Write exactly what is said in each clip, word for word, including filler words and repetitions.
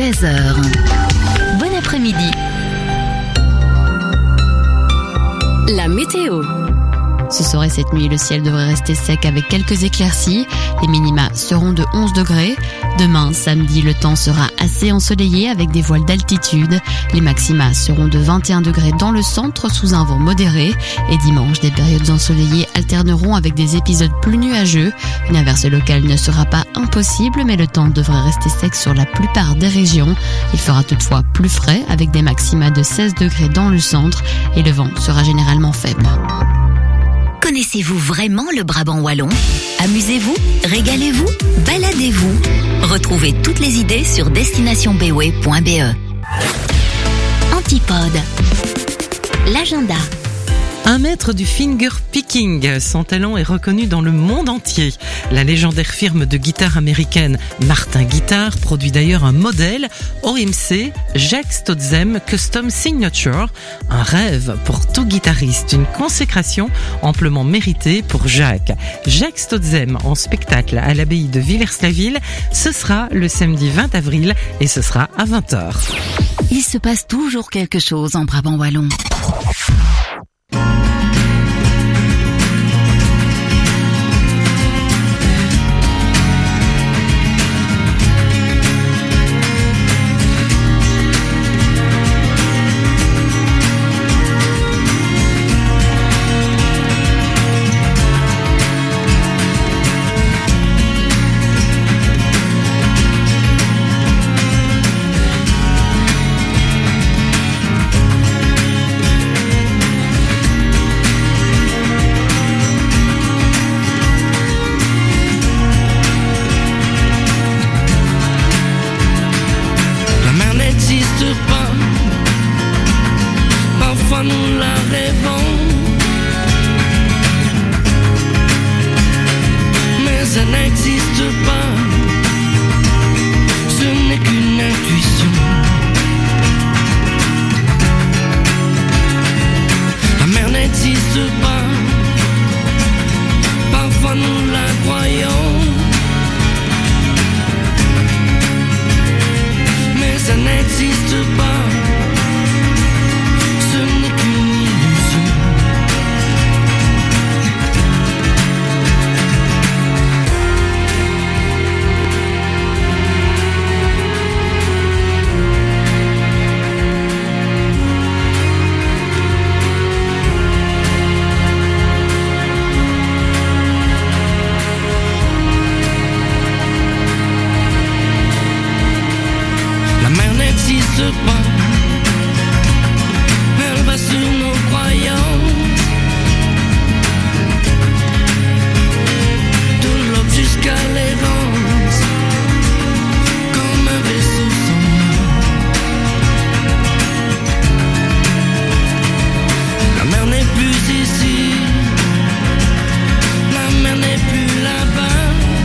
seize heures. Bon après-midi. La météo. Ce soir et cette nuit, le ciel devrait rester sec avec quelques éclaircies. Les minima seront de onze degrés. Demain, samedi, le temps sera assez ensoleillé avec des voiles d'altitude. Les maxima seront de vingt et un degrés dans le centre sous un vent modéré. Et dimanche, des périodes ensoleillées alterneront avec des épisodes plus nuageux. Une averse locale ne sera pas impossible, mais le temps devrait rester sec sur la plupart des régions. Il fera toutefois plus frais avec des maxima de seize degrés dans le centre et le vent sera généralement faible. Connaissez-vous vraiment le Brabant wallon ? Amusez-vous, régalez-vous, baladez-vous. Retrouvez toutes les idées sur destination b w e point b e. Antipode. L'agenda. Un maître du finger picking, son talent est reconnu dans le monde entier. La légendaire firme de guitare américaine Martin Guitar produit d'ailleurs un modèle O M C Jacques Stotzem Custom Signature, un rêve pour tout guitariste, une consécration amplement méritée pour Jacques. Jacques Stotzem en spectacle à l'abbaye de Villers-la-Ville, ce sera le samedi vingt avril et ce sera à vingt heures. Il se passe toujours quelque chose en Brabant wallon.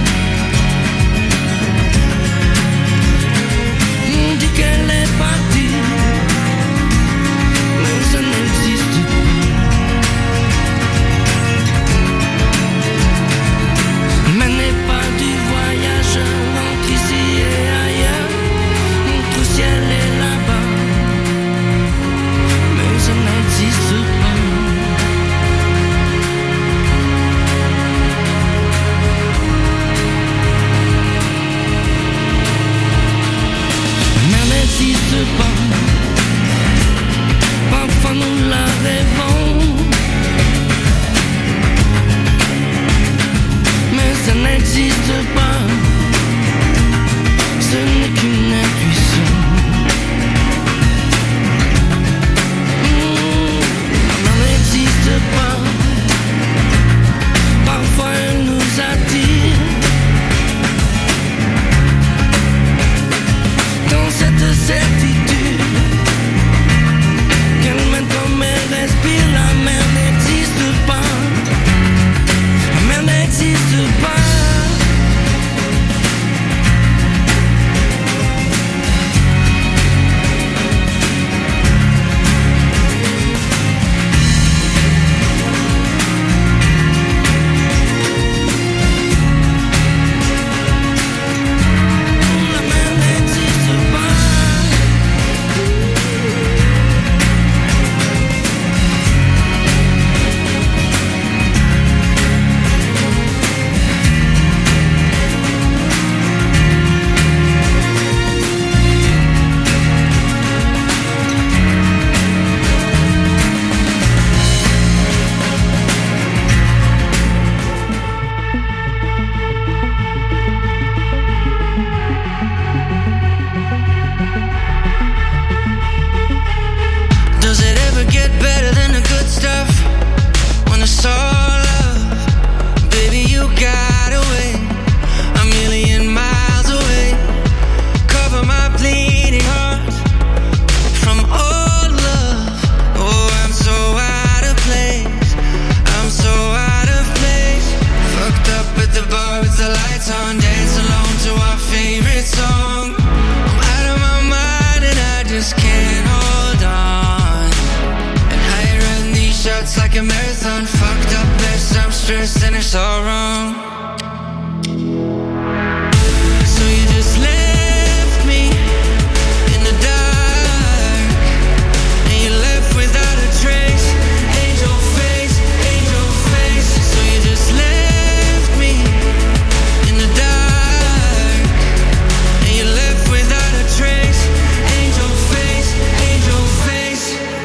Qu'elle est partie. got away, a million miles away. Cover my bleeding heart from all love. Oh, I'm so out of place, I'm so out of place. Fucked up at the bar with the lights on, dance alone to our favorite song. I'm out of my mind and I just can't hold on. And I run these shots like a marathon. Fucked up mess, I'm stressed and it's all wrong. So you just left me in the dark, and you left without a trace. Angel face, angel face. So you just left me in the dark, and you left without a trace. Angel face, angel face.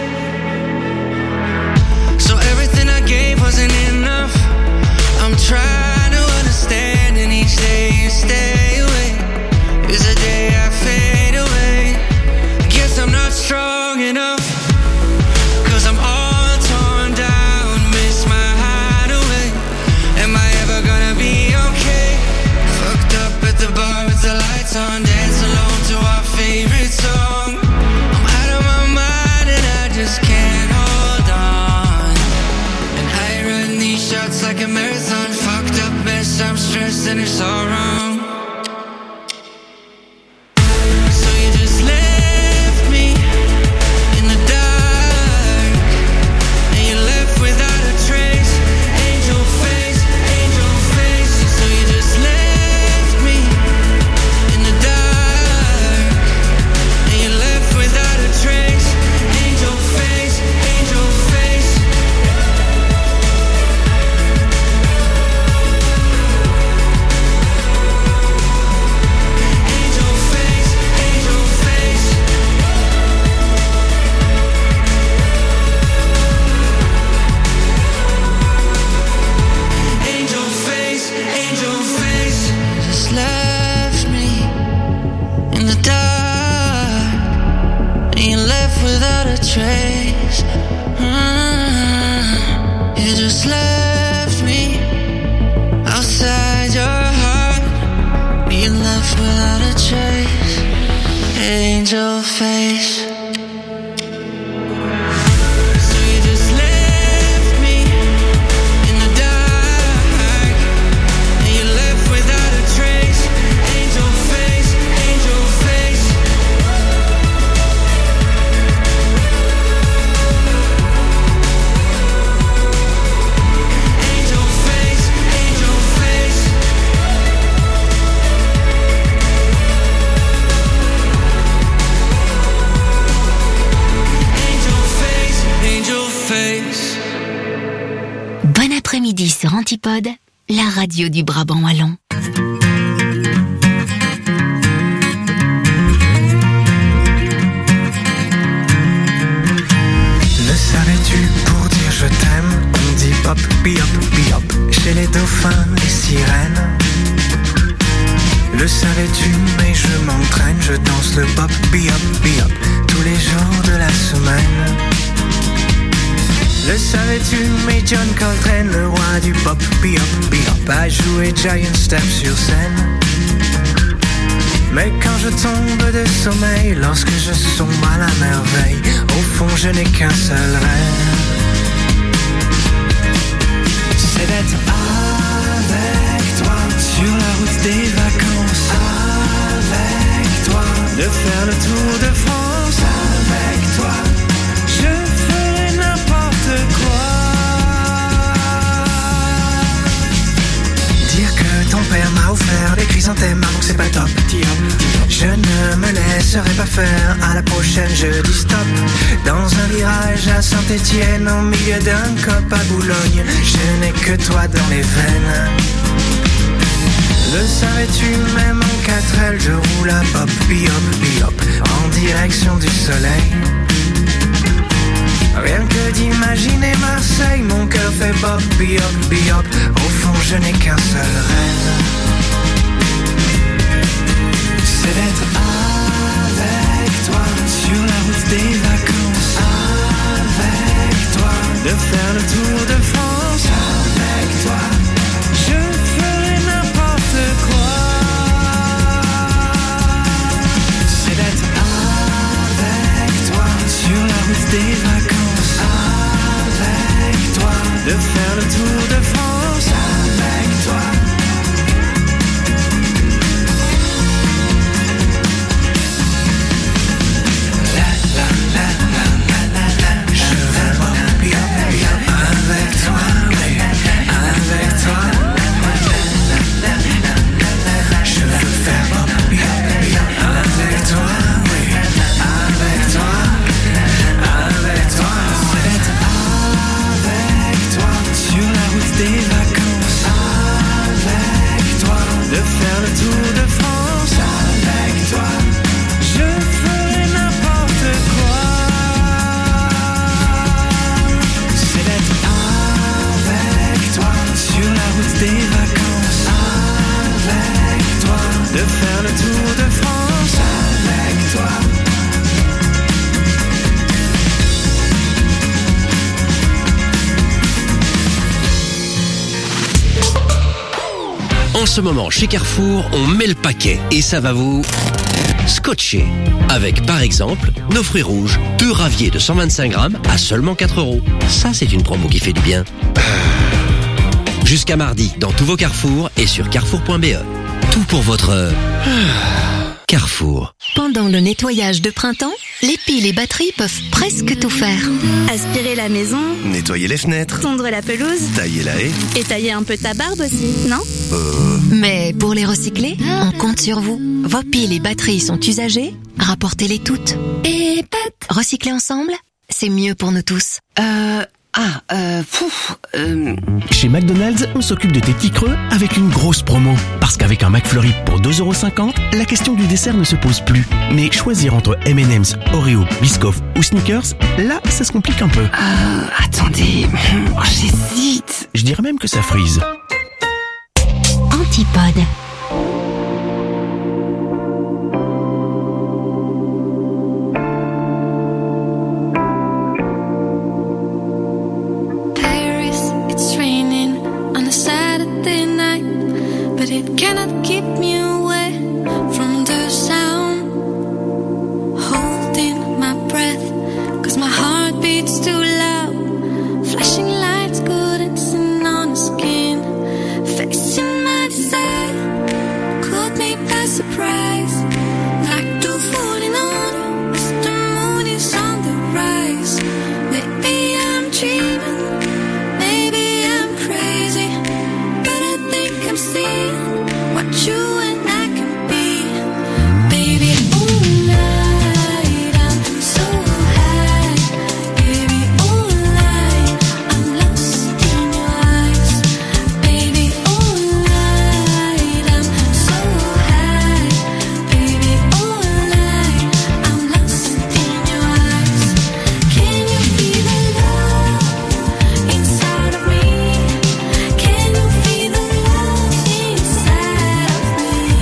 So everything I gave wasn't enough. I'm trying to understand, and each day you stay away is a day I fade away. Guess I'm not strong enough, cause I'm all torn down, miss my hideaway. Am I ever gonna be okay? Fucked up at the bar with the lights on, dance alone to our favorite song. I'm out of my mind and I just can't hold on. And I run these shots like a marathon. Fucked up mess, I'm stressed and it's all wrong. So you just left me in the dark, and you left without a trace. Angel face, angel face. So you just left me in the dark, and you left without a trace. Angel face, angel face. Angel face, angel face. Angel face, angel face. Just left me in the dark, and you left without a trace. Mm. You just left me outside your heart, you left without a trace. Angel face. So you just left me in the dark, and you left without a trace. Angel face, angel face. Angel face, angel face. Angel face, angel face. Bon après-midi sur Antipode, la radio du Brabant wallon. Le savais-tu, pour dire je t'aime, on dit hop, bi-hop, bi-hop. Chez les dauphins, les sirènes. Le savais-tu, mais je m'entraîne, je danse le pop, bi-hop, bi-hop, tous les jours de la semaine. Le savais-tu, mais John Coltrane, le roi du pop, bi-hop, bi-hop, a joué Giant Step sur scène. Mais quand je tombe de sommeil, lorsque je sombre à la merveille, au fond je n'ai qu'un seul rêve, c'est d'être avec toi, sur la route des vacances, avec toi, de faire le tour de France, avec toi, je ferai n'importe quoi. Dire que ton père m'a offert des chrysanthèmes avant que c'est pas top. Je ne me laisserai pas faire, à la prochaine je dis stop. Dans un virage à Saint-Étienne, au milieu d'un cop à Boulogne, je n'ai que toi dans les veines. Le savais-tu, même en quatre L, je roule à pop, bi-hop, bi-hop, en direction du soleil. Rien que d'imaginer Marseille, mon cœur fait bop, bi-hop, bi-hop, au fond je n'ai qu'un seul rêve, c'est d'être avec toi, sur la route des vacances, avec toi, de faire le tour de France, avec toi, je fais En ce moment, chez Carrefour, on met le paquet et ça va vous scotcher. Avec, par exemple, nos fruits rouges, deux raviers de cent vingt-cinq grammes à seulement quatre euros. Ça, c'est une promo qui fait du bien. Jusqu'à mardi, dans tous vos Carrefour et sur carrefour point b e. Tout pour votre Carrefour. Pendant le nettoyage de printemps, les piles et batteries peuvent presque tout faire. Aspirer la maison, nettoyer les fenêtres, tondre la pelouse, tailler la haie, et tailler un peu ta barbe aussi, non ? Euh... Mais pour les recycler, on compte sur vous. Vos piles et batteries sont usagées, rapportez-les toutes. Et pat, recycler ensemble, c'est mieux pour nous tous. Euh... Ah, euh, pouf, euh... Chez McDonald's, on s'occupe de tes petits creux avec une grosse promo. Parce qu'avec un McFlurry pour deux euros cinquante, la question du dessert ne se pose plus. Mais choisir entre M and M's, Oreo, Biscoff ou Snickers, là, ça se complique un peu. Euh, attendez, oh, j'hésite. Je dirais même que ça frise. Antipode. It cannot keep me away from the sound. Holding my breath, cause my heart beats too loud. Flashing lights, dancing on the skin. Facing my desire, caught me by surprise. Like two falling on as the moon is on the rise. Maybe I'm dreaming, maybe I'm crazy, but I think I'm seeing what you and I can be, baby. All night I'm so high, baby. All night I'm lost in your eyes, baby. All night I'm so high, baby. All night I'm lost in your eyes. Can you feel the love inside of me? Can you feel the love inside of me?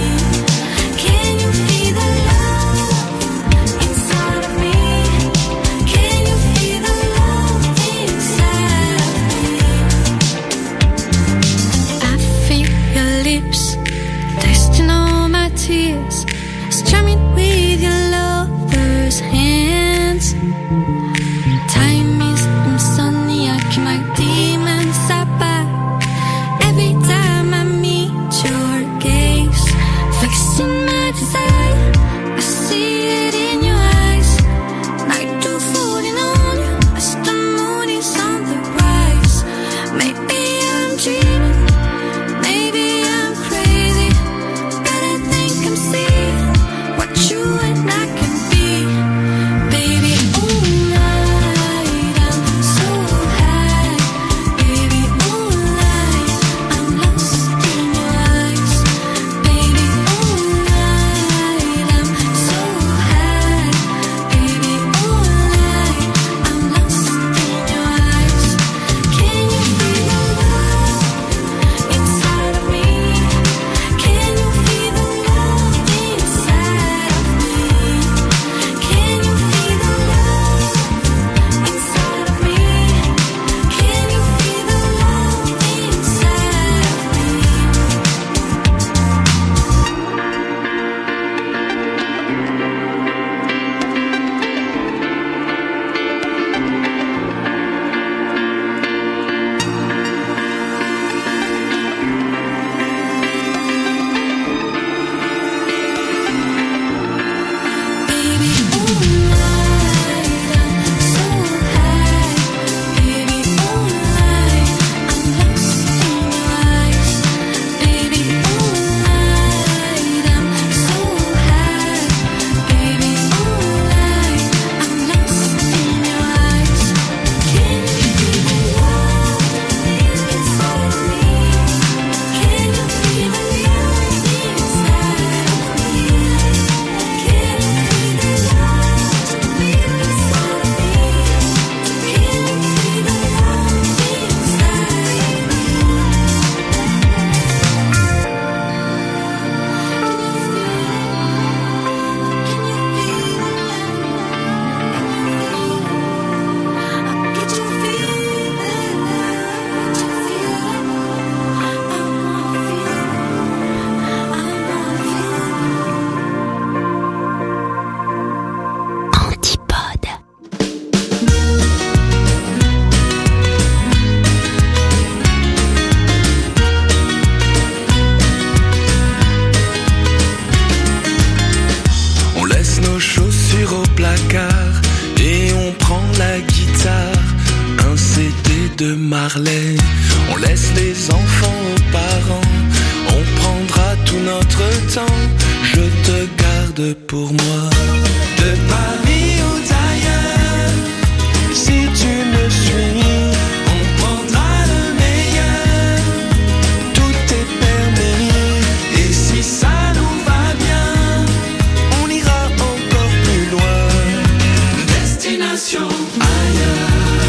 de Marley. On laisse les enfants aux parents, on prendra tout notre temps. Je te garde pour moi. De Paris ou d'ailleurs, si tu me suis, on prendra le meilleur. Tout est permis, et si ça nous va bien, on ira encore plus loin. Destination ailleurs.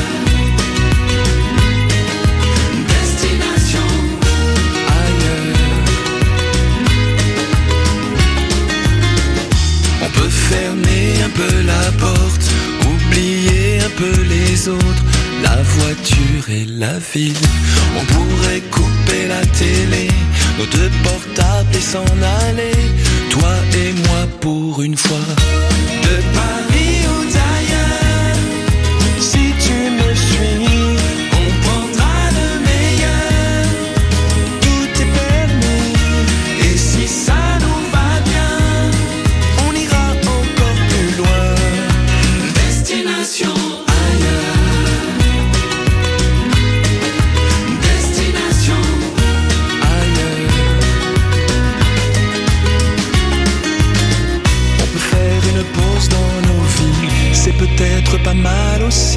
Destination ailleurs. On peut fermer un peu la porte, oublier un peu les autres, la voiture et la ville. On pourrait couper la télé, nos deux portables et s'en aller, toi et moi pour une fois. De Paris ou d'ailleurs, si tu me suis, on prendra le meilleur. Tout est permis, et si ça nous va bien, on ira encore plus loin. Destination ailleurs. Destination ailleurs. On peut faire une pause dans nos vies, c'est peut-être pas mal aussi.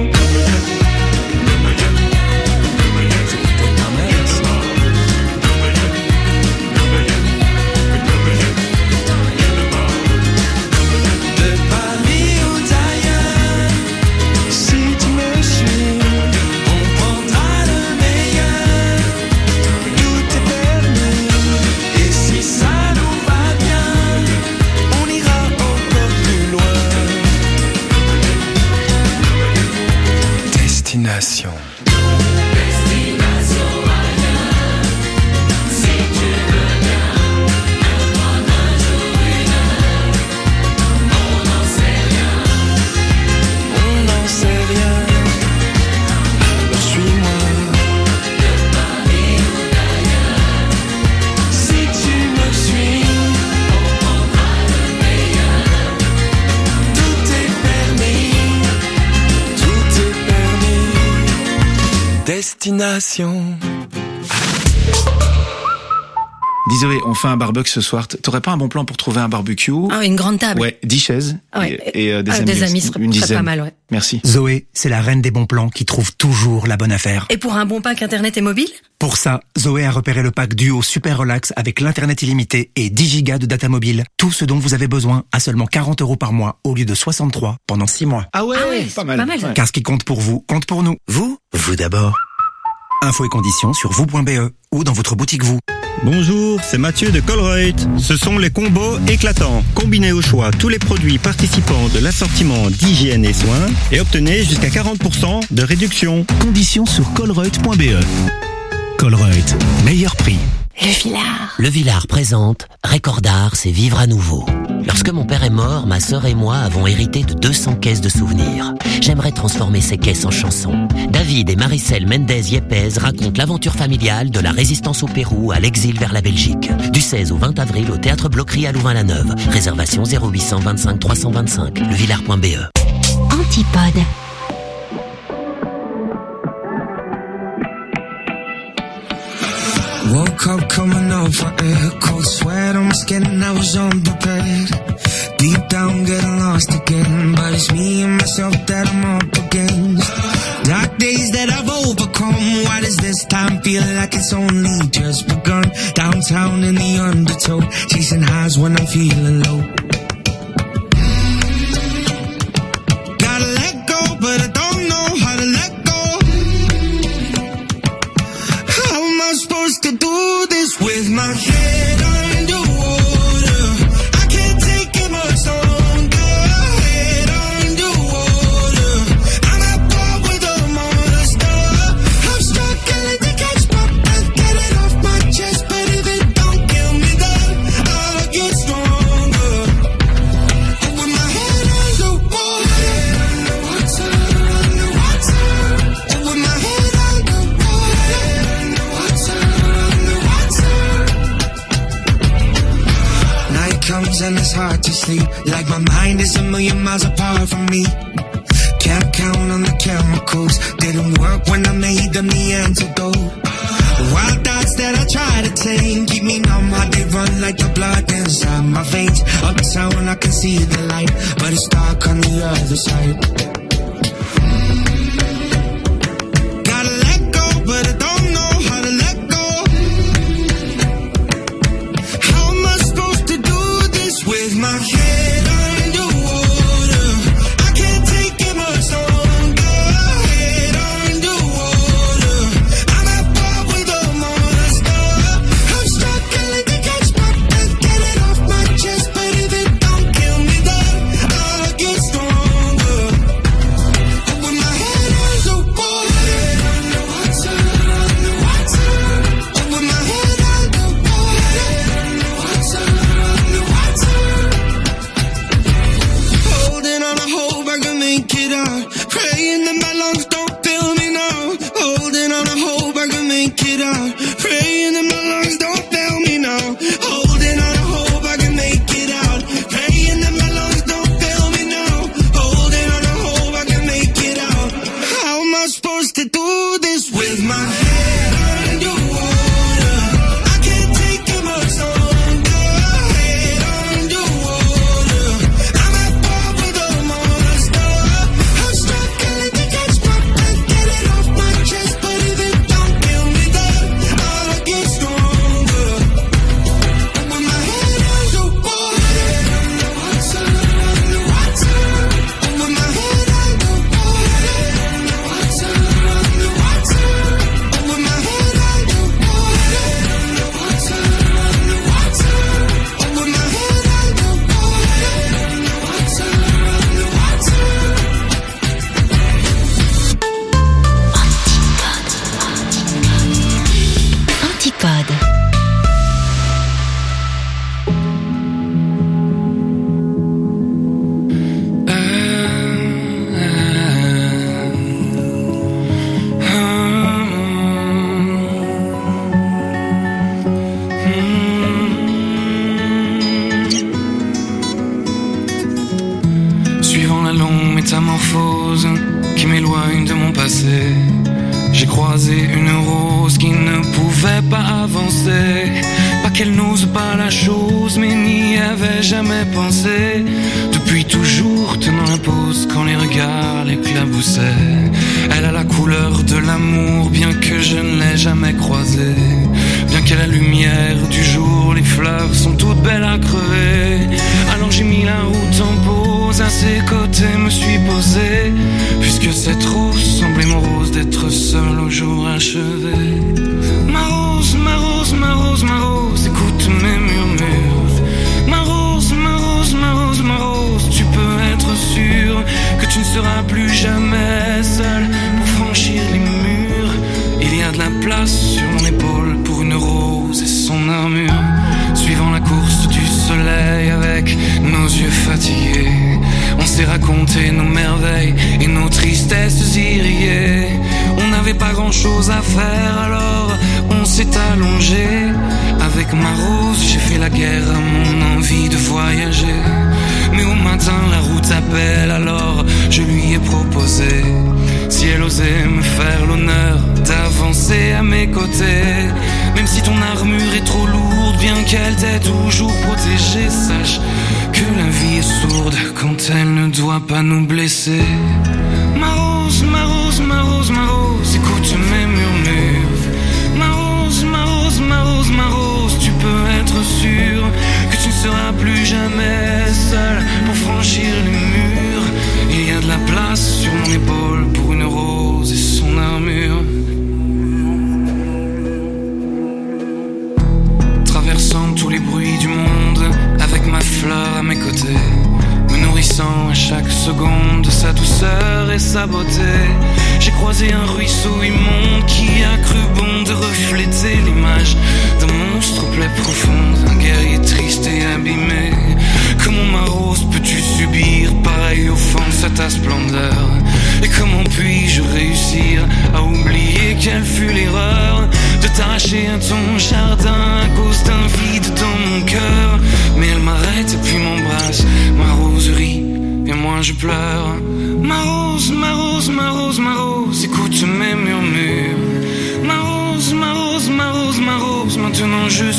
De Paris ou d'ailleurs, si tu me suis, on prendra le meilleur. Tout est permis, et si ça nous va bien, on ira encore plus loin. Destination. On n'en sait rien, alors suis-moi. Si tu me suis, on prendra le meilleur. Tout est permis, tout est permis. Destination. Dis Zoé, on fait un barbecue ce soir. T'aurais pas un bon plan pour trouver un barbecue? Ah, une grande table. Ouais, dix chaises. Ah ouais. Et, et, euh, des Ah, amis. des amis serait- une serait dizaine. pas mal, ouais. Merci. Zoé, c'est la reine des bons plans qui trouve toujours la bonne affaire. Et pour un bon pack internet et mobile? Pour ça, Zoé a repéré le pack Duo Super Relax avec l'internet illimité et dix gigas de data mobile. Tout ce dont vous avez besoin à seulement quarante euros par mois au lieu de soixante-trois pendant six mois. Ah ouais, Ah ouais, pas mal. pas mal. Ouais. Car ce qui compte pour vous, compte pour nous. Vous, vous d'abord. Infos et conditions sur vous point b e ou dans votre boutique vous. Bonjour, c'est Mathieu de Colruyt. Ce sont les combos éclatants. Combinez au choix tous les produits participants de l'assortiment d'hygiène et soins et obtenez jusqu'à quarante pour cent de réduction. Conditions sur colruyt point b e. Colruyt, meilleur prix. Le Villard. Le Villard présente Récordar, c'est vivre à nouveau. Lorsque mon père est mort, ma sœur et moi avons hérité de deux cents caisses de souvenirs. J'aimerais transformer ces caisses en chansons. David et Maricel Mendez-Yepes racontent l'aventure familiale de la résistance au Pérou à l'exil vers la Belgique. Du seize au vingt avril au Théâtre Bloquerie à Louvain-la-Neuve. Réservation zéro huit cent vingt-cinq trois cent vingt-cinq. levillard point b e. Antipode. Woke up coming off of air, cold sweat on my skin and I was unprepared. Deep down getting lost again, but it's me and myself that I'm up against. Dark days that I've overcome, why does this time feel like it's only just begun? Downtown in the undertow, chasing highs when I'm feeling low. Gotta let go, but I don't know how to let go. How am I supposed to do this with my head underwater? I can't take it much longer. Head underwater, I'm at war with a monster. I'm struggling to catch my breath, get it off my chest, but if it don't kill me, then I'll get stronger. And with my head underwater, underwater, underwater, and with my head underwater, underwater, underwater. Night comes and it's hard to sleep, like my mind is a million miles apart from me. Can't count on the chemicals. Didn't work when I made them the antidote. The wild thoughts that I try to tame keep me numb, how they run like the blood inside my veins. Uptown I can see the light, but it's dark on the other side. Gotta let go, but I don't know how to let go. How am I supposed to do this with my head underwater? I can't take it much longer. Head underwater, I'm at war with a monster. I'm struggling to catch my breath, get it off my chest, but if it don't kill me, then I'll get stronger. With my head underwater, underwater, underwater. With my head underwater, underwater, underwater. Holding on, I hope I can make it out. Praying that my lungs don't fail me now. Holding on, I hope I can make it out. Praying that my lungs don't fail me now. Holding on, I hope I can make it out. Praying that my lungs don't fail me now. Holding on, I hope I can make it out. How am I supposed to do this with my head underwater? I can't take it much longer. Head underwater, I'm at war with a monster. I'm struggling to catch my breath, get it off my chest, but if it don't kill me, then I'll get stronger. With my head underwater, underwater, underwater. With my head underwater, underwater, underwater. With my head underwater, underwater, underwater. With my head Antipode. Suivant la longue métamorphose qui m'éloigne de mon passé, j'ai croisé une rose qui ne pouvait pas avancer. Pas qu'elle n'ose pas la chose, mais n'y avait jamais pensé. Depuis toujours tenant la pose quand les regards l'éclaboussaient. Elle a la couleur de l'amour, bien que je ne l'ai jamais croisée. Bien qu'à la lumière du jour, les fleurs sont toutes belles à crever. Alors j'ai mis la route en pause, à ses côtés me suis posé. Puisque cette rose semblait mon rose d'être seul au jour achevé. Ma rose, ma rose, ma rose, ma rose, écoute mes murmures. Ma rose, ma rose, ma rose, ma rose, tu peux être sûr que tu ne seras plus jamais seul pour franchir les murs. Il y a de la place sur mon épaule pour une rose et son armure. Suivant la course du soleil avec nos yeux fatigués, on s'est raconté nos merveilles et nos tristesses irriguées. On n'avait pas grand chose à faire, alors on s'est allongé. Avec ma rose, j'ai fait la guerre à mon envie de voyager. Mais au matin, la route appelle, alors je lui ai proposé si elle osait me faire l'honneur d'avancer à mes côtés. Même si ton armure est trop lourde, bien qu'elle t'ait toujours protégée, sache que la vie est sourde quand elle ne doit pas nous blesser. Ma rose, ma rose, ma rose, ma rose, écoute mes murmures. Ma rose, ma rose, ma rose, ma rose, tu peux être sûr que tu ne seras plus jamais seul pour franchir les murs. Il y a de la place sur mon épaule pour une rose et son armure. Traversant tous les bruits du monde avec ma fleur à mes côtés, me nourrissant à chaque seconde de sa douceur et sa beauté. J'ai croisé un ruisseau immonde qui a cru bon de refléter l'image d'un monstre aux plaies profondes, un guerrier triste et abîmé. Comment ma rose peux-tu subir pareille offense à ta splendeur? Et comment puis-je réussir à oublier quelle fut l'erreur de t'arracher à ton jardin à cause d'un vide dans mon cœur? Mais elle m'arrête et puis m'embrasse, ma rose rit et moi je pleure. Ma rose, ma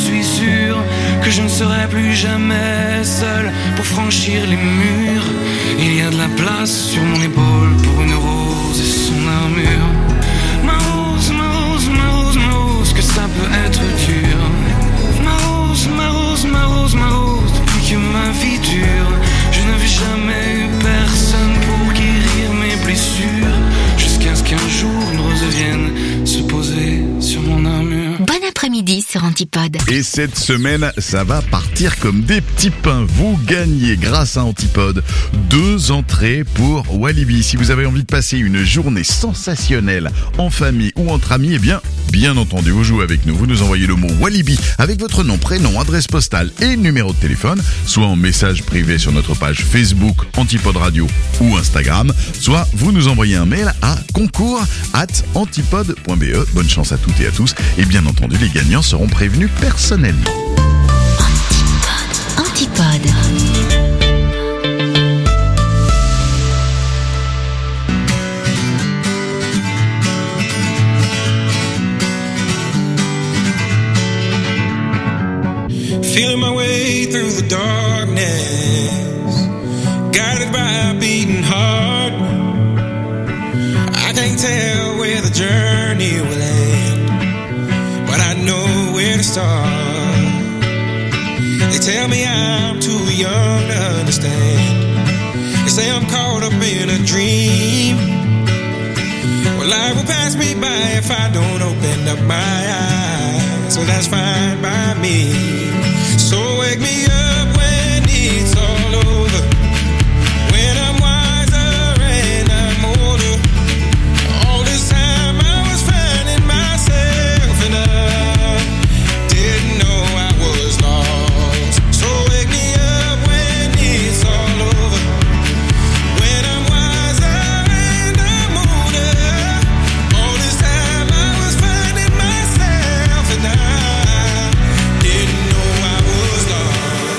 suis sûr que je ne serai plus jamais seul pour franchir les murs. Il y a de la place sur mon épaule pour une rose et son armure. Ma rose, ma rose, ma rose, ma rose, que ça peut être dur. Ma rose, ma rose, ma rose, ma rose, depuis que ma vie dure, je n'avais jamais eu personne pour guérir mes blessures, jusqu'à ce qu'un jour une rose vienne se poser sur mon armure. Bon après-midi sur Antipode. Et cette semaine, ça va partir comme des petits pains. Vous gagnez, grâce à Antipode, deux entrées pour Walibi. Si vous avez envie de passer une journée sensationnelle en famille ou entre amis, eh bien, bien entendu, vous jouez avec nous. Vous nous envoyez le mot Walibi avec votre nom, prénom, adresse postale et numéro de téléphone, soit en message privé sur notre page Facebook Antipode Radio ou Instagram, soit vous nous envoyez un mail à concours arobase antipode point b e. Bonne chance à toutes et à tous. Et bien entendu, les gagnants seront prévenus personnellement. Antipode. Antipode. Feeling my way through the darkness, guided by a beating heart. I can't tell where the journey will end, but I know where to start. They tell me I'm too young to understand. They say I'm caught up in a dream. Well, life will pass me by if I don't open up my eyes. So that's fine by me. So wake me up when it's all over, when I'm wiser and I'm older. All this time I was finding myself and I didn't know I was lost. So wake me up when it's all over, when I'm wiser and I'm older. All this time I was finding myself and I didn't know I was lost.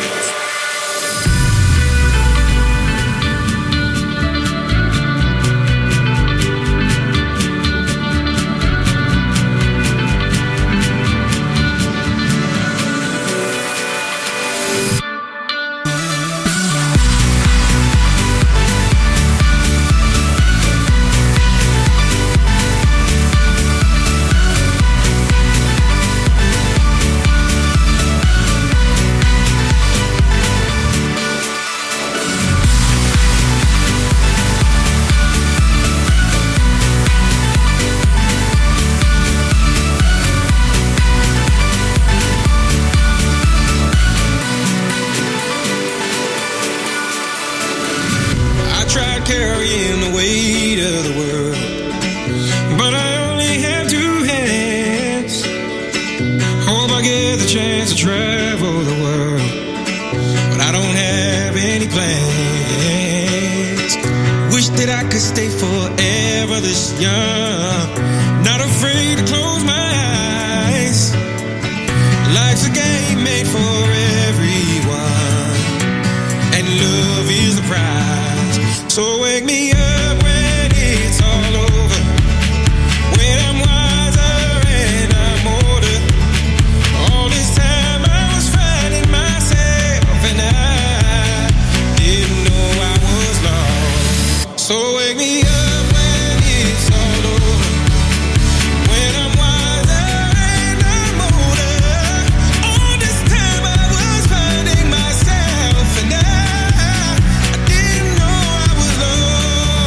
I tried carrying the weight of the world, but I only have two hands. Hope I get the chance to travel the world, but I don't have any plans. Wish that I could stay forever this young, not afraid to close my eyes. Life's a game made for everyone, and love is the prize. So wake me up when it's all over, when I'm wiser and I'm older. All this time I was finding myself and I didn't know I was lost. So wake me up when it's all over, when I'm wiser and I'm older. All this time I was finding myself and I, I didn't know I was lost.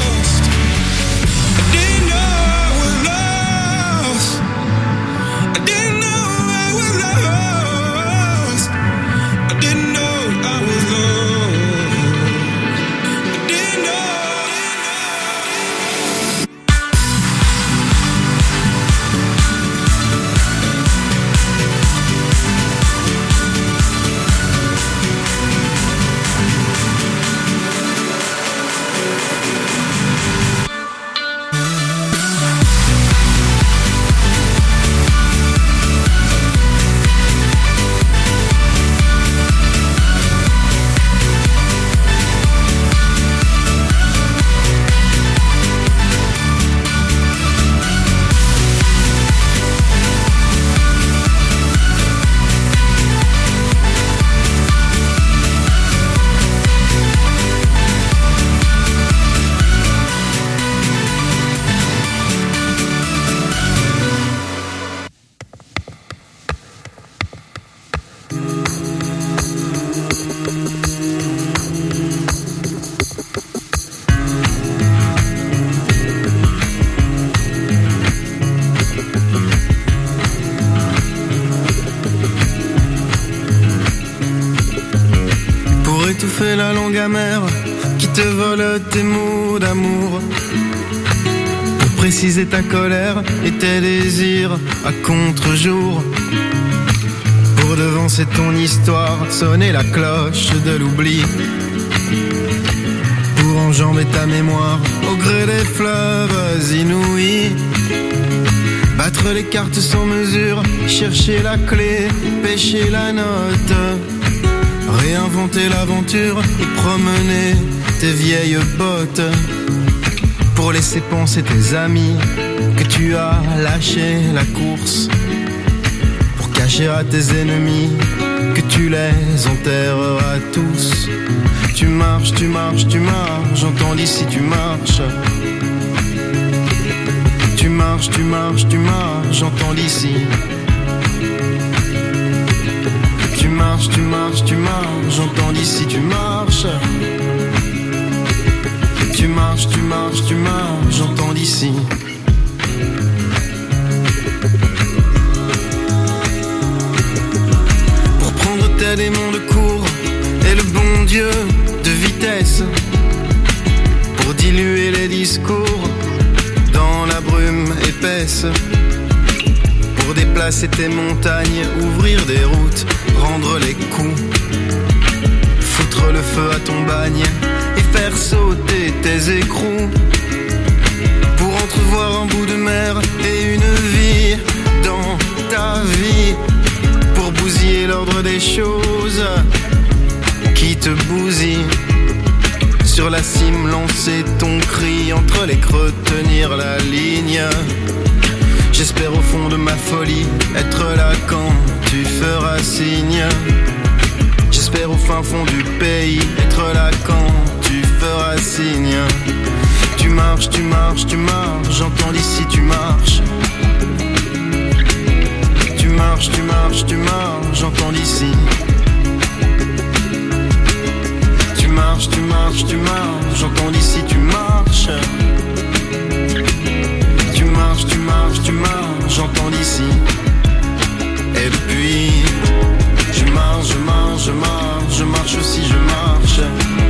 fait la langue amère, qui te vole tes mots d'amour, pour préciser ta colère et tes désirs à contre-jour, pour devancer ton histoire, sonner la cloche de l'oubli, pour enjamber ta mémoire au gré des fleuves inouïs, battre les cartes sans mesure, chercher la clé, pêcher la note, réinventer l'aventure et promener tes vieilles bottes, pour laisser penser tes amis que tu as lâché la course, pour cacher à tes ennemis que tu les enterreras tous. Tu marches, tu marches, tu marches, j'entends d'ici tu marches. Tu marches, tu marches, tu marches, j'entends d'ici. Tu marches, tu marches, tu marches, j'entends d'ici tu marches. Tu marches, tu marches, tu marches, j'entends d'ici. Pour prendre tes démons de cours et le bon Dieu de vitesse, pour diluer les discours dans la brume épaisse, pour déplacer tes montagnes, ouvrir des routes, rendre les coups, foutre le feu à ton bagne et faire sauter tes écrous, pour entrevoir un bout de mer et une vie dans ta vie, pour bousiller l'ordre des choses qui te bousillent. Sur la cime, lancer ton cri, entre les creux, tenir la ligne. J'espère au fond de ma folie être là quand tu feras signe. J'espère au fin fond du pays être là quand tu feras signe. Tu marches, tu marches, tu marches, j'entends d'ici tu marches. Tu marches, tu marches, tu marches, j'entends d'ici. Tu marches, tu marches, tu marches, j'entends d'ici tu marches. Tu marches, tu marches, tu marches, j'entends d'ici. Et depuis, je marche, je marche, je marche, je marche aussi, je marche.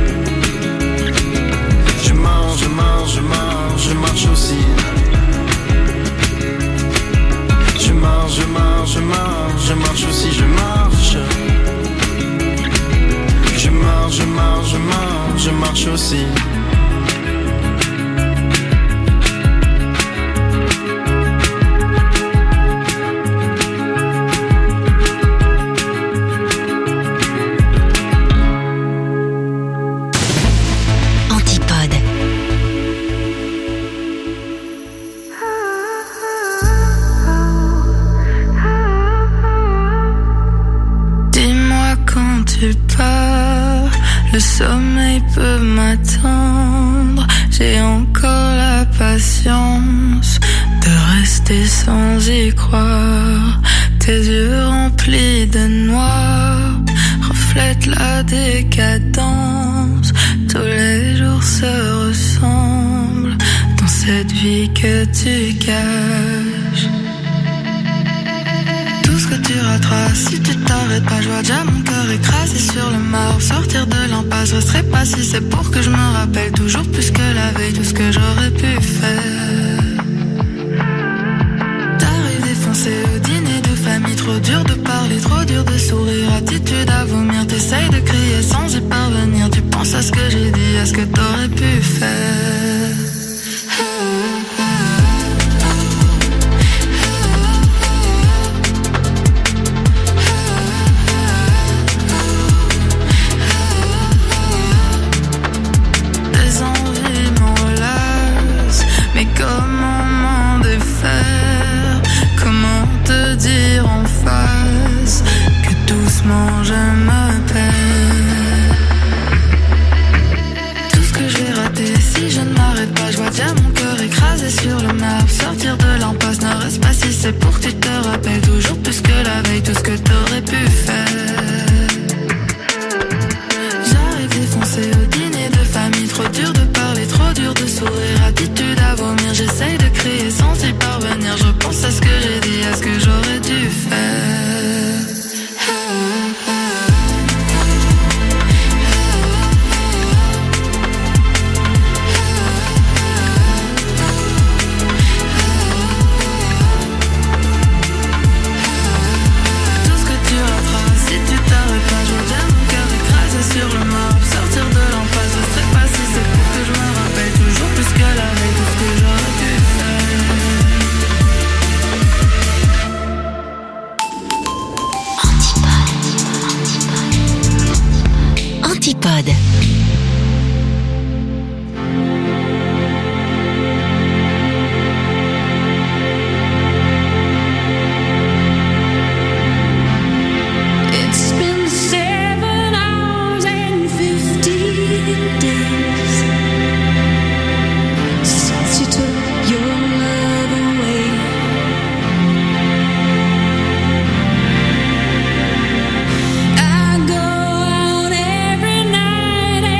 Je marche, je marche, je marche, je marche aussi. Je marche, je marche, je marche, je marche aussi, je marche. Je marche, je marche, je marche, je marche aussi. Le sommeil peut m'attendre, j'ai encore la patience de rester sans y croire. Tes yeux remplis de noir reflètent la décadence. Tous les jours se ressemblent dans cette vie que tu caches. Tout ce que tu rateras si tu t'arrêtes pas, je vois déjà mon cœur écrasé sur le marbre. Sortir de l'impasse, je resterai pas si c'est pour que je me rappelle toujours plus que la veille tout ce que j'aurais pu faire. T'arrives défoncé au dîner de famille, trop dur de parler, trop dur de sourire, attitude à vomir, t'essayes de crier sans y parvenir. Tu penses à ce que j'ai dit, à ce que t'aurais pu faire. Comment m'en défaire? Comment te dire en face que doucement je me perds? Tout ce que j'ai raté si je ne m'arrête pas, je vois déjà mon cœur écrasé sur le marbre. Sortir de l'impasse, ne reste pas si c'est pour que tu te rappelles toujours plus que la veille tout ce que t'aurais pu faire. J'arrive défoncé au dîner de famille, trop dur de parler, trop dur de sourire, attitude à vomir, j'essaye de crier sans y parvenir. Je pense à ce que j'ai dit, à ce que j'aurais dû faire. iPod. It's been seven hours and fifteen days since you took your love away. I go out every night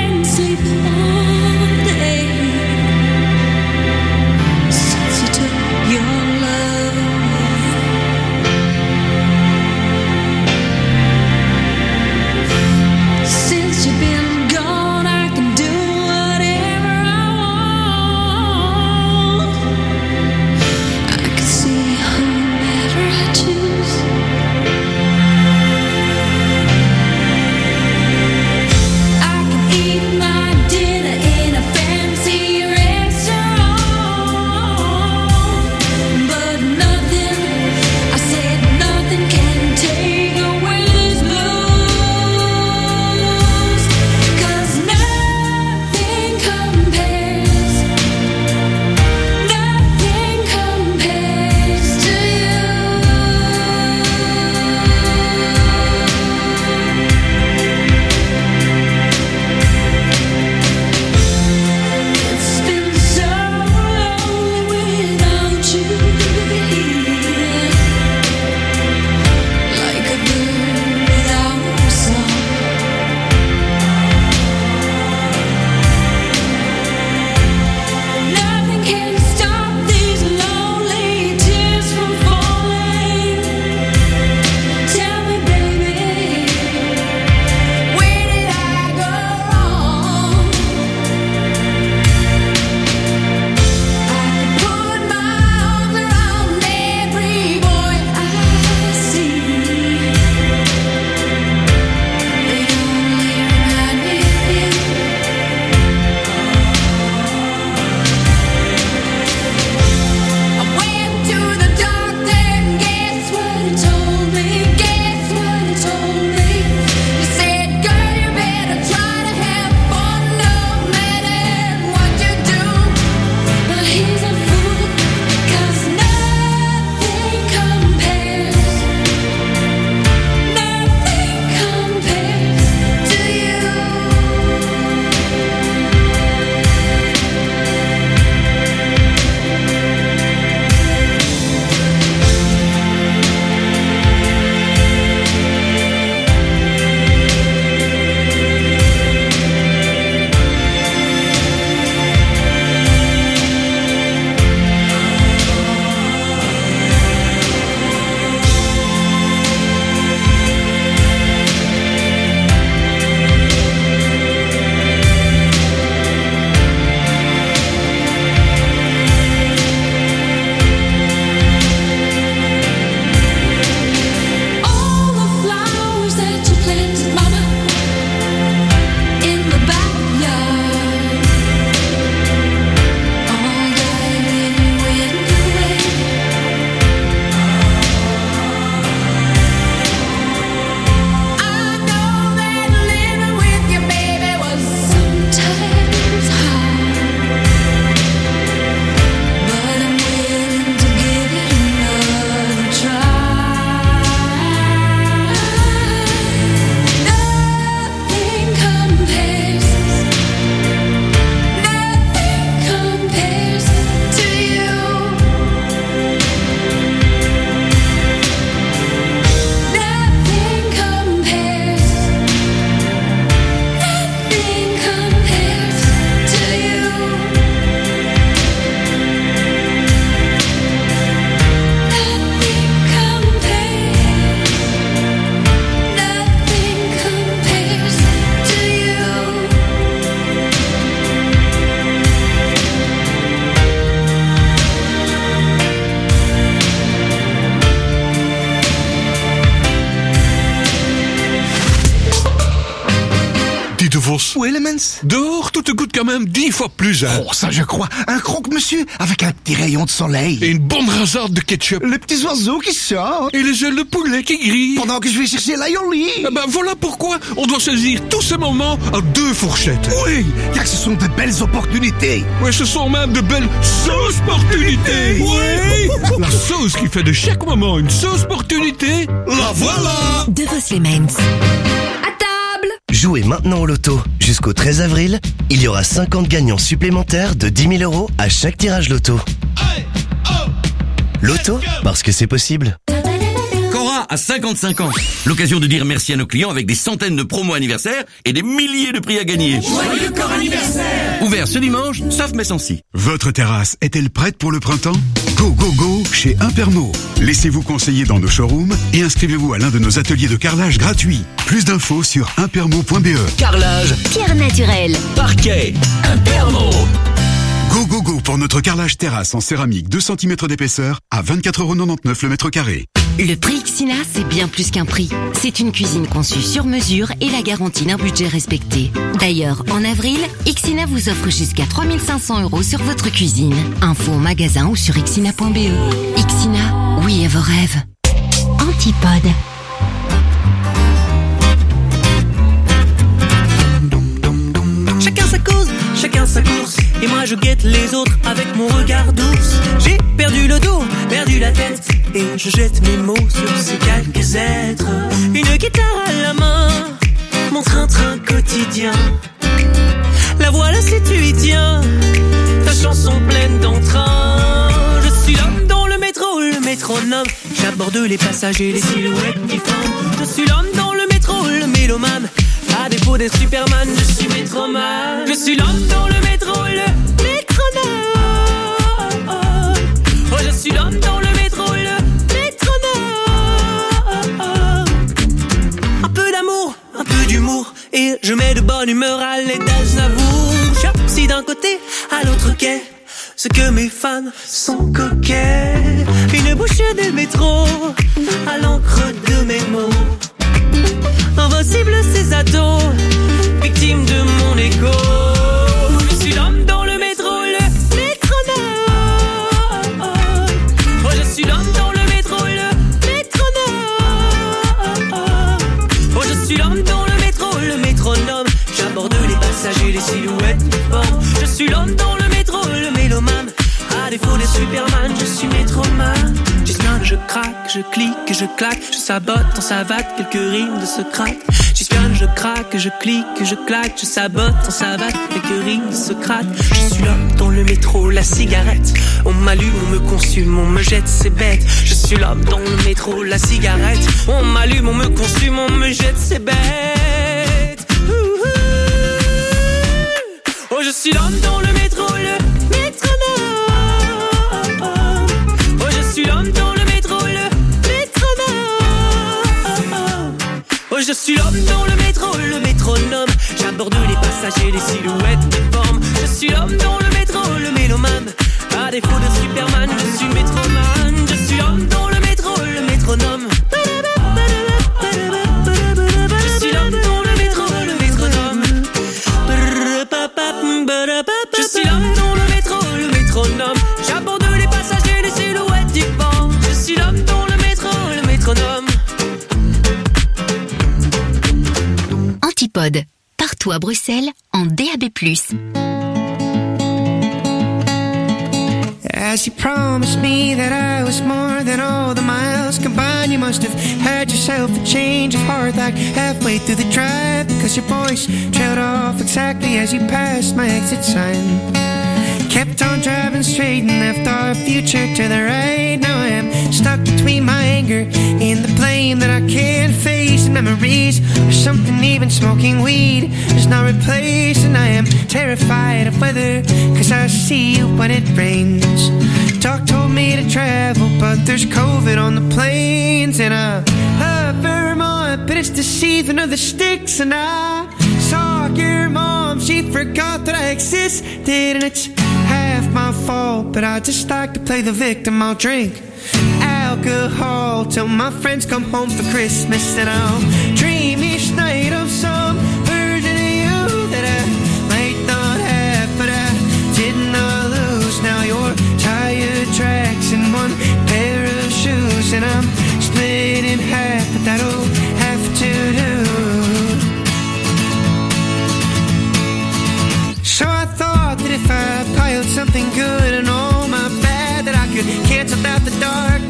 De Vos. Ou Elements. Dehors, tout te coûte quand même dix fois plus, hein. Oh, ça je crois. Un croque-monsieur avec un petit rayon de soleil. Et une bonne rasade de ketchup. Les petits oiseaux qui chantent. Et les ailes de poulet qui grillent. Pendant que je vais chercher l'aïoli. Eh ben voilà pourquoi on doit saisir tous ces moments à deux fourchettes. Oui, car ce sont de belles opportunités. Oui, ce sont même de belles sauce-opportunités. Oui. La sauce qui fait de chaque moment une sauce-opportunité. La voilà. De Vos Lemens. À table. Jouez maintenant au loto. Jusqu'au treize avril, il y aura cinquante gagnants supplémentaires de dix mille euros à chaque tirage loto. Loto, parce que c'est possible. Cora a cinquante-cinq ans. L'occasion de dire merci à nos clients avec des centaines de promos anniversaires et des milliers de prix à gagner. Joyeux corps anniversaire. Ouvert ce dimanche, sauf Messancy. Votre terrasse est-elle prête pour le printemps? Go, go, go chez Impermo. Laissez-vous conseiller dans nos showrooms et inscrivez-vous à l'un de nos ateliers de carrelage gratuits. Plus d'infos sur impermo point b e. Carrelage, pierre naturelle, parquet, Impermo. Go, go, go pour notre carrelage terrasse en céramique deux centimètres d'épaisseur à vingt-quatre euros quatre-vingt-dix-neuf le mètre carré. Le prix Ixina, c'est bien plus qu'un prix. C'est une cuisine conçue sur mesure et la garantie d'un budget respecté. D'ailleurs, en avril, Ixina vous offre jusqu'à trois mille cinq cents euros sur votre cuisine. Info au magasin ou sur ixina point b e. Ixina, oui à vos rêves. Antipode. Chacun sa cause, chacun sa course. Et moi je guette les autres avec mon regard d'ours. J'ai perdu le dos, perdu la tête, et je jette mes mots sur ces quelques êtres. Une guitare à la main, mon train-train quotidien. La voilà si tu y tiens, ta chanson pleine d'entrain. Je suis l'homme dans le métro, le métronome. J'aborde les passagers, les silhouettes qui forment. Je suis l'homme dans le métro, le mélomane. À défaut d'être Superman, je suis métroman. Je suis l'homme dans le métro, le métronome. Oh, je suis l'homme dans le métro, le métronome. Un peu d'amour, un peu d'humour, et je mets de bonne humeur à l'aide d'Aznavour. Si d'un côté, à l'autre quai, ce que mes fans sont coquets. Une bouche de métro, à l'encre de mes mots. Invincible ces ados, victime de mon écho. Je suis l'homme dans le métro, le métronome. Oh, je suis l'homme dans le métro, le métronome. Oh, je suis l'homme dans le métro, le métronome. J'aborde les passagers, les silhouettes qui forment. Je suis l'homme dans le métro, le mélomane. À défaut des Superman, je suis métroman. J'espionne, je craque, je clique, je claque. Je sabote en savate quelques rimes de Socrate. J'espionne, je craque, je clique, je claque. Je sabote en savate quelques rimes de Socrate. Je suis l'homme dans le métro, la cigarette. On m'allume, on me consume, on me jette, c'est bête. Je suis l'homme dans le métro, la cigarette. On m'allume, on me consume, on me jette, c'est bête. Oh, je suis l'homme dans le métro, le métronome. Oh, je suis l'homme dans le métro, le métronome. Oh, je suis l'homme dans le métro, le métronome. J'aborde les passagers, les silhouettes de forme. Je suis l'homme dans le métro, le mélomane. À défaut de Superman, je suis métroman. Je suis l'homme dans le métro, le métronome. Je suis l'homme dans le métro, le métronome. Je suis l'homme dans le métro, le métronome. J'aborde les passagers, les silhouettes difformes. Je suis l'homme dans le métro, le métronome. Antipode, partout à Bruxelles, en D A B plus. As you promised me that I was more than all the miles combined, you must have had yourself a change of heart like halfway through the drive, because your voice trailed off exactly as you passed my exit sign. Kept on driving straight and left our future to the right. Now I am stuck between my anger and the blame that I can't face, and memories or something even smoking weed does not replace. And I am terrified of weather, cause I see you when it rains. Doc told me to travel, but there's COVID on the planes. And I love Vermont, but it's the season of the sticks. And I saw your mom, she forgot that I existed. And it's half my fault, but I just like to play the victim. I'll drink alcohol till my friends come home for Christmas, and I'll dream each night of some version of you.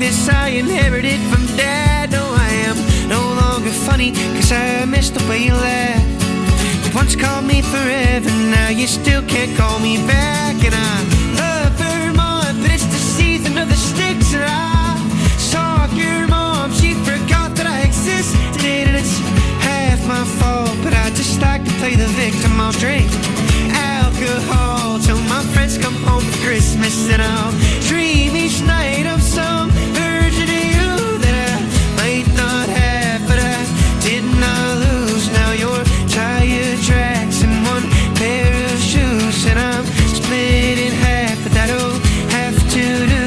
this I inherited from dad. No, I am no longer funny, cause I miss the way you laugh. You once called me forever, now you still can't call me back. And I love Vermont, but it's the season of the sticks. And I saw your mom, she forgot that I existed. And it's half my fault, but I just like to play the victim. I'll drink alcohol till my friends come home for Christmas. And I'll dream each night of some version of you that I might not have, but I did not lose. Now you're tire tracks and one pair of shoes, and I'm split in half, but that'll have to do.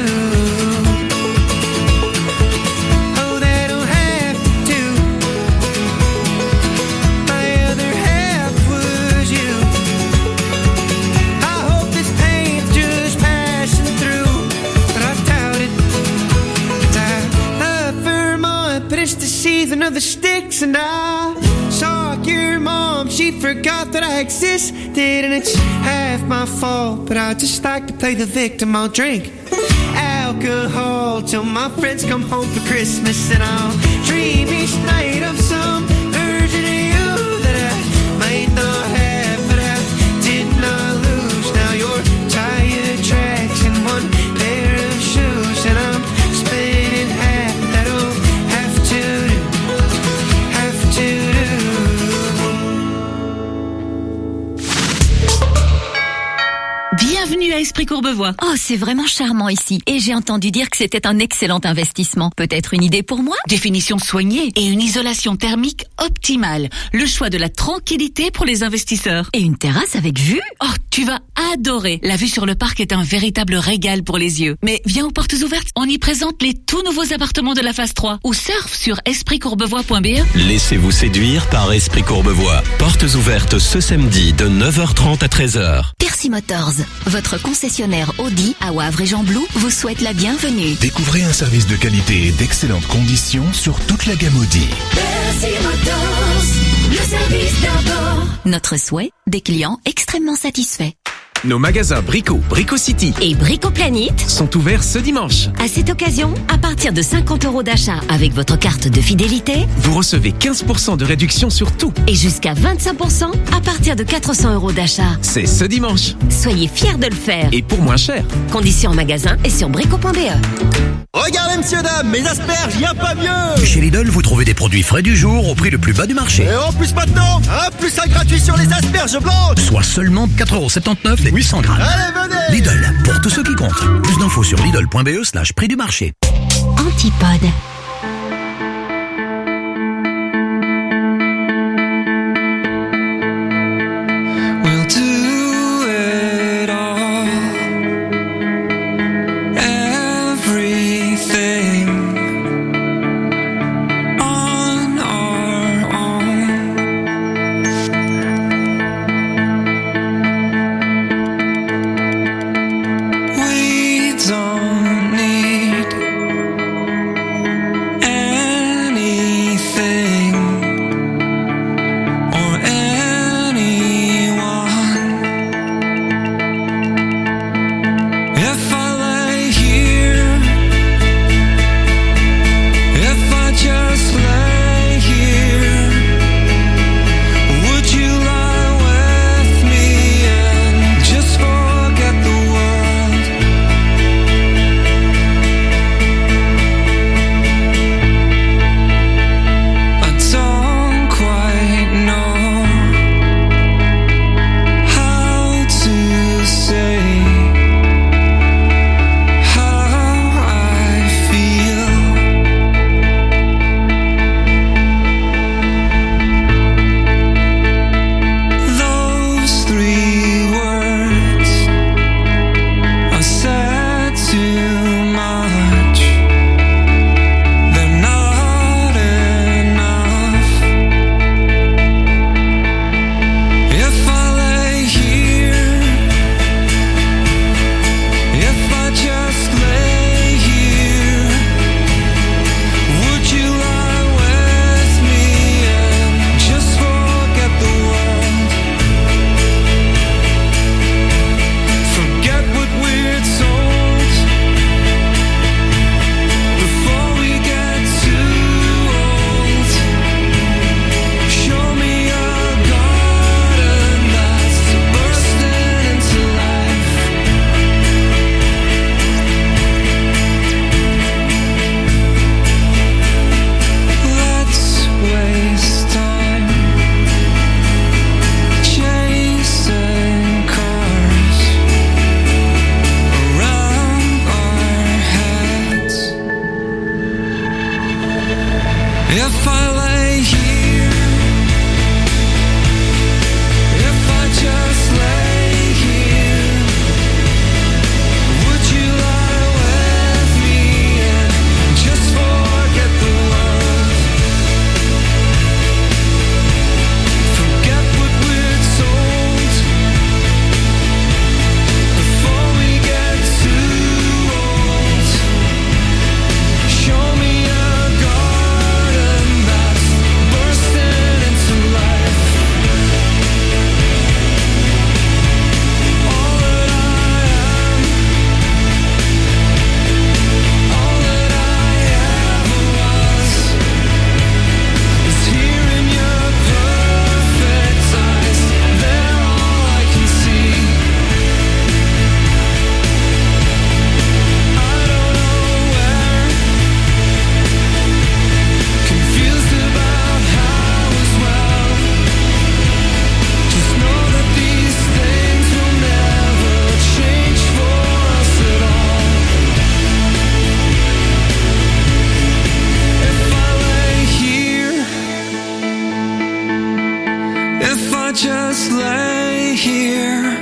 Oh, that'll have to. My other half was you. I hope this pain's just passing through, but I doubt it. 'Cause I love Vermont, but it's the season of the sticks. And I saw your mom, she forgot that I existed. And it's half my fault, but I just like to play the victim. I'll drink alcohol till my friends come home for Christmas. And I'll dream each night of some version of you that I might not have, but I did not lose. Now you're tire tracks and one pair of shoes, and I'm split in half. That'll have to do, have to do. Bienvenue à Esprit Courbevoie. Oh, c'est vraiment charmant ici. Et j'ai entendu dire que c'était un excellent investissement. Peut-être une idée pour moi? Définition soignée et une isolation thermique optimale. Le choix de la tranquillité pour les investisseurs. Et une terrasse avec vue? Oh, tu vas adorer. La vue sur le parc est un véritable régal pour les yeux. Mais viens aux portes ouvertes. On y présente les tout nouveaux appartements de la phase trois. Ou surf sur esprit courbevoie point b e. Laissez-vous séduire par Esprit Courbevoie. Portes ouvertes ce samedi de neuf heures trente à treize heures. Percy Motors, votre concessionnaire Audi à Wavre et Jean-Blou, vous souhaite la bienvenue. Découvrez un service de qualité et d'excellentes conditions sur toute la gamme Audi. Percy Motors, le service d'abord. Notre souhait, des clients extrêmement satisfaits. Nos magasins Brico, Brico City Et Brico Planet sont ouverts ce dimanche. À cette occasion, à partir de cinquante euros d'achat avec votre carte de fidélité, Vous recevez quinze pour cent de réduction sur tout. et jusqu'à vingt-cinq pour cent à partir de quatre cents euros d'achat. C'est ce dimanche. Soyez fiers de le faire. Et pour moins cher. Conditions en magasin et sur brico point b e. Regardez, messieurs, dames, mes asperges, y a pas mieux. Chez Lidl, vous trouvez des produits frais du jour au prix le plus bas du marché. Et en plus maintenant, un plus un gratuit sur les asperges blanches. Soit seulement quatre euros soixante-dix-neuf les huit cents grammes. Allez, venez. Lidl, pour tous ceux qui comptent. Plus d'infos sur lidl point b e slash prix du marché. Antipode. We'll do it all. Everything on our own. We don't need I just lay here